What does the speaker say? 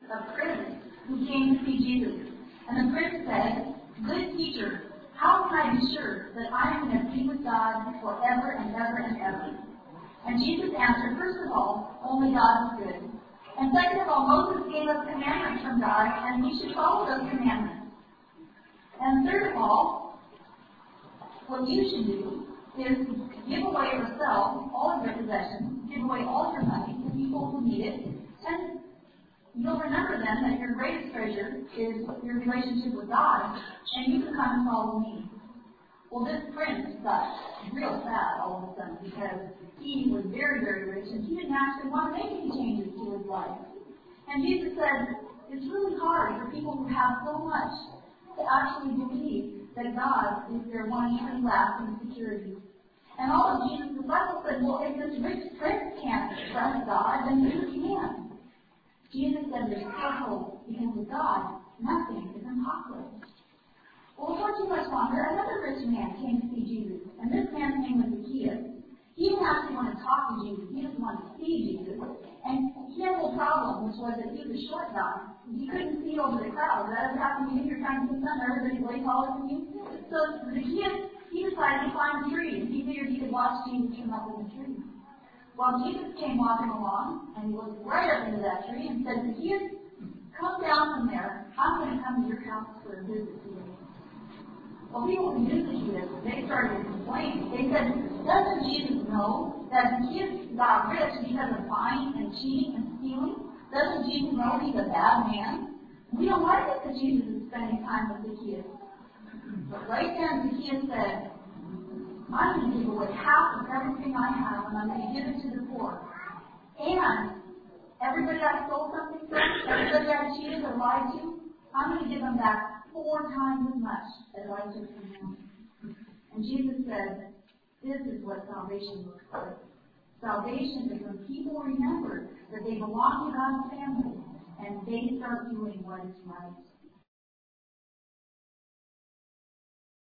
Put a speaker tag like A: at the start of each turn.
A: a prince who came to see Jesus. And the prince said, "Good teacher, how can I be sure that I am going to be with God forever and ever and ever?" And Jesus answered, "First of all, only God is good. And second of all, Moses gave us commandments from God, and we should follow those commandments. And third of all, what you should do is give away or sell all of your possessions, give away all your money to people who need it, and you'll remember then that your greatest treasure is your relationship with God, and you can come and follow me." Well, this prince got real sad all of a sudden because he was very, very rich, and he didn't actually want to make any changes to his life. And Jesus said, it's really hard for people who have so much to actually believe that God is their one true lasting security. And all of Jesus' disciples said, well, if this rich prince can't trust God, then who can? Jesus said, there's still hope, because with God, nothing is impossible. Well, before too much longer, another rich man came to see Jesus, and this man's name was Zacchaeus. He didn't actually want to talk to Jesus. He just wanted to see Jesus. And he had a little problem, which was that he was a short guy. He couldn't see over the crowd. That ever happened to you? You're trying to see something, everybody's way taller than you. So Zacchaeus, he decided to climb a tree, and he figured he could watch Jesus come up in the tree. Well, Jesus came walking along, and he looked right up into that tree and said, Zacchaeus, come down from there. I'm going to come to your house for a visit today. Well, people who knew Zacchaeus, they started to complain. They said, doesn't Jesus know that Zacchaeus got rich because of lying and cheating and stealing? Doesn't Jesus know he's a bad man? We don't like it that Jesus is spending time with Zacchaeus. But right then, Zacchaeus said, I'm going to give away half of everything I have, and I'm going to give it to the poor. And everybody I stole something from, everybody I cheated or lied to, I'm going to give them back 4 times as much as I took from them. And Jesus said, this is what salvation looks like. Salvation is when people remember that they belong to God's family, and they start doing what is right.